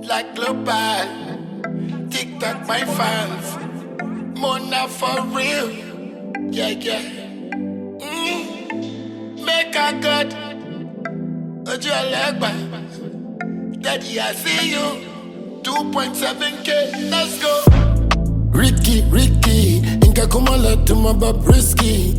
like global. TikTok, my fans. Mona for real. Yeah, yeah. Make a good. Ojo Alegba. Daddy, I see you. 2.7K. Let's go. Ricky, Inka Kumala to my Bobrisky.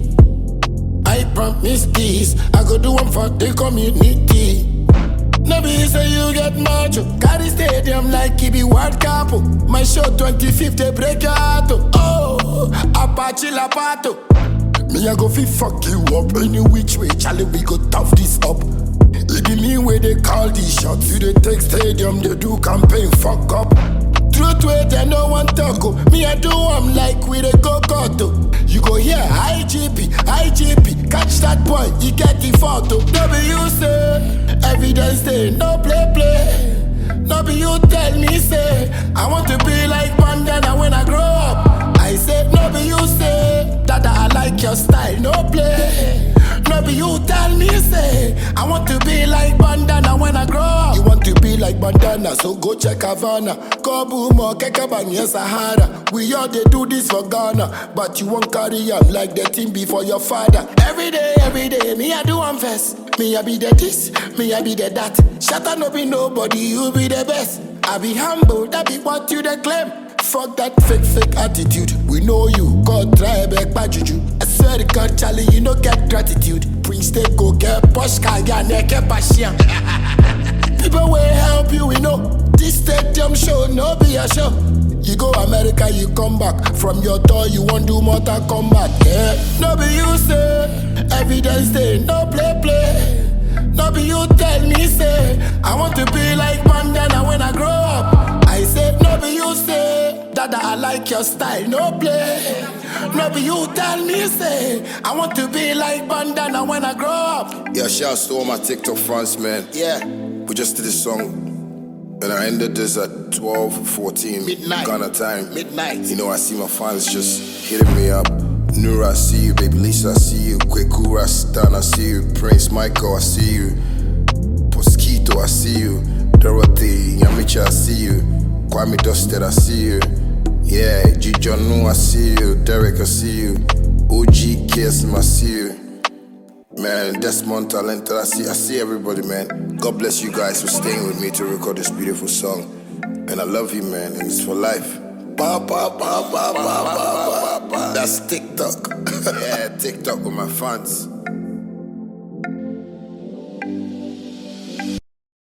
I promise this, I go do one for the community. No be say you get macho, carry stadium like it be World Cup. My show 25th they break your heart. Oh, Apache Lapato. Me I go fi fuck you up any which way, Charlie we go tough this up. It be me where they call these shots. You they take stadium, they do campaign, fuck up. Truth way they no one talk. Me I do I'm like with a go-go. You go here, IGP, catch that boy, he get the photo. No be you say, evidence day, no play. No be you tell me say, I want to be like Bandana when I grow up. I say, no be you say, Dada I like your style, no play. No be you tell me say, I want to be like Bandana when I grow up. You want to be like Bandana, so go check Havana. Kobumo, Kekabanya, Sahara. We all they do this for Ghana, but you won't carry on like the team before your father. Every day, me I do one first. Me I be the this, me I be the that. Shut up, no be nobody, you be the best. I be humble, that be what you they claim. Fuck that fake attitude. We know you, God try back by juju. I swear to God, Charlie, you no get gratitude. Prince they go get posh kaya neke passion. People will help you, we know. This stadium show, no be a show. You go America, you come back. From your door, you won't do Mortal Kombat. Yeah. No be you say, evidence day, no play. No be you tell me say, I want to be like Bandana when I grow up. I say, no be you say, Dada I like your style, no play. No be you tell me say, I want to be like Bandana when I grow up. Yeah, shouts to all my TikTok fans, man. Yeah. We just did this song. And I ended this at 12:14 midnight. Ghana time. Midnight. You know, I see my fans just hitting me up. Nura, I see you. Baby Lisa, I see you. Kweku Rastan, I see you. Prince Michael, I see you. Mosquito, I see you. Dorothy, Yamicha, I see you. Kwame Dusted, I see you. Yeah, G. Jonu, I see you. Derek, I see you. OG KSM, I see you. Man, Desmond Talented, I see everybody, man. God bless you guys for staying with me to record this beautiful song. And I love you, man, and it's for life. That's TikTok. Yeah, TikTok with my fans.